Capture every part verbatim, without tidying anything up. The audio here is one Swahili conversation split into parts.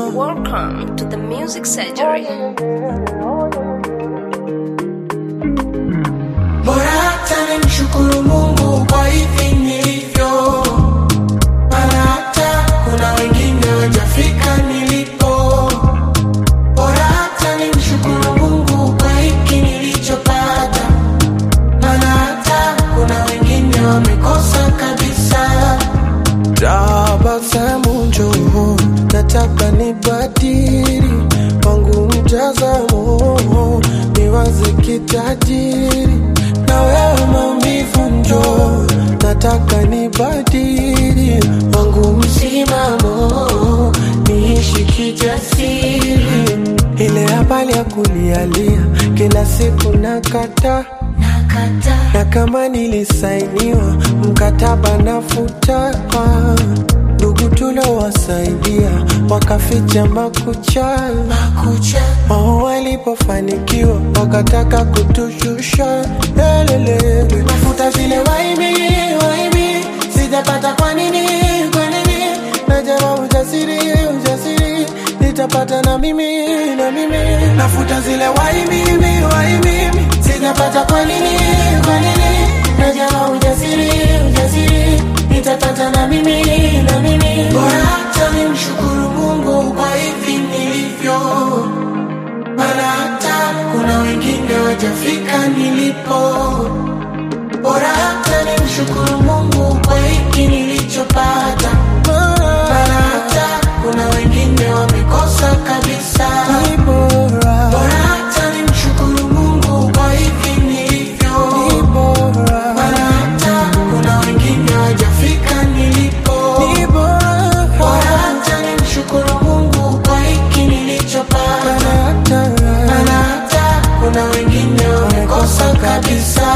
and welcome to the Music Surgery. Bora hata nimshukuru Mungu kwa hivi nilivyo, maana hata kuna wengine hawajafika nilipo. Bora hata nimshukuru Mungu kwa hiki nilichopata, maana hata kuna wengine wamekosa kabisa. Tabasamu njoo, nataka nibadili wangu mtazamo, niwaze kitajiri. Na wewe maumivu njoo, nataka nibadili wangu msimamo, niishi kijasiri. Ile habari ya kulialia kila siku nakata, nakata. Na kama nilisainiwa mkataba nafuta, ndugu tuliowasaidia wakaficha makucha, makucha. Wao walipofanikiwa wakataka kutushusha, lelelele. Nafuta zile waibi, waibi, sijapata kwa nini, kwa nini. Najua ujasiri, ujasiri, nitapata na mimi, na mimi. Nafuta zile waibi, waibi, sijapata kwa nini, kwa nini. Najua ujasiri, ujasiri, nitapata na mimi, na mimi. Bora hata nimshukuru Mungu kwa hivi nilivyo, maana hata kuna wengine hawajafika nilipo. Bora hata nimshukuru Mungu kwa hiki nilichopata, maana hata kuna wengine wamekosa kabisa. Bora hata nimshukuru Mungu kwa hivi nilivyo, maana hata kuna wengine hawajafika nilipo. Bora hata nimshukuru Mungu kwa hiki nilichopata, maana hata kuna wengine wamekosa kabisa.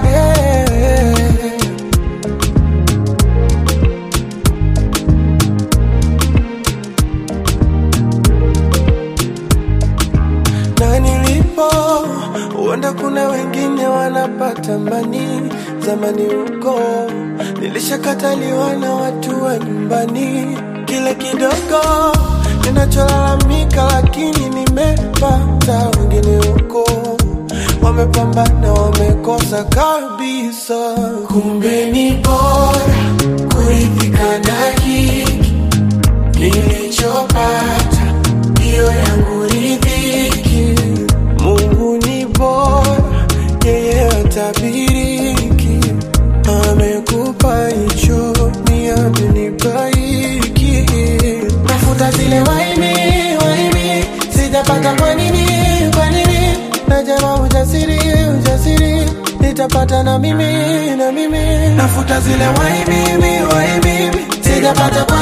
Na nilipo huenda kuna wengine wanapata mani. Zamani huko nilishakataliwa na watu wa nyumbani. Kile kidogo ninacholalamika lakini nimepata. Wengine huko wamepambana wamekosa kabisa. Kumbe ni bora kuridhika na hiki nilichopata, hiyo yangu ridhiki. Mungu ni bora, yeye hatabiriki. Amekupa hicho, ni amenibariki. Nafuta zile waibi, waibi, sijapata kwa nini, kwa nini. Najua ujasiri, ujasiri, nitapata na mimi, na mimi. Nafuta zile waibi, waibi, sijapata kwa